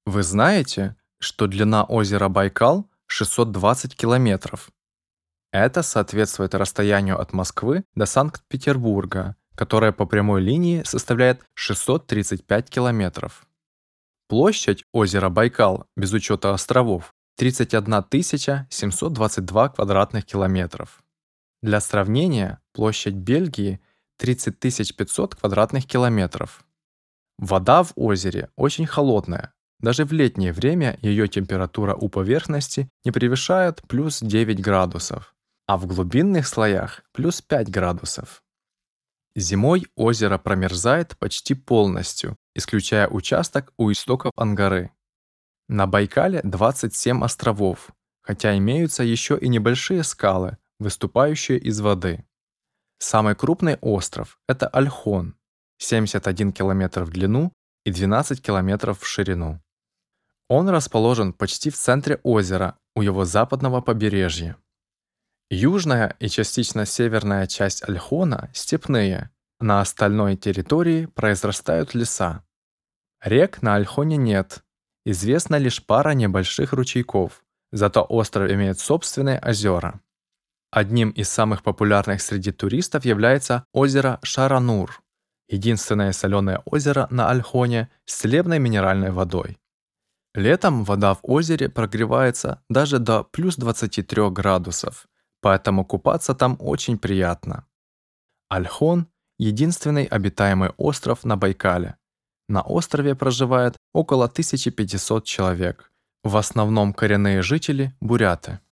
Вы знаете, что длина озера Байкал 620 километров? Это соответствует расстоянию от Москвы до Санкт-Петербурга, которое по прямой линии составляет 635 километров. Площадь озера Байкал, без учета островов, 31 722 квадратных километров. Для сравнения, площадь Бельгии 30 500 квадратных километров. Вода в озере очень холодная. Даже в летнее время ее температура у поверхности не превышает плюс 9 градусов, а в глубинных слоях плюс 5 градусов. Зимой озеро промерзает почти полностью, исключая участок у истоков Ангары. На Байкале 27 островов, хотя имеются еще и небольшие скалы, выступающие из воды. Самый крупный остров — это Ольхон, 71 километр в длину и 12 километров в ширину. Он расположен почти в центре озера, у его западного побережья. Южная и частично северная часть Ольхона степные, на остальной территории произрастают леса. Рек на Ольхоне нет, известна лишь пара небольших ручейков, зато остров имеет собственные озера. Одним из самых популярных среди туристов является озеро Шаранур, единственное соленое озеро на Ольхоне с целебной минеральной водой. Летом вода в озере прогревается даже до плюс 23 градусов, поэтому купаться там очень приятно. Ольхон — единственный обитаемый остров на Байкале. На острове проживает около 1500 человек, в основном коренные жители — буряты.